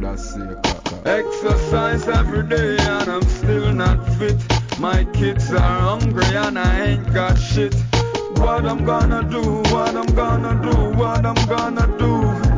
just say cock. Exercise every day and I'm still not fit. My kids are hungry and I ain't got shit. What I'm gonna do, what I'm gonna do, what I'm gonna do.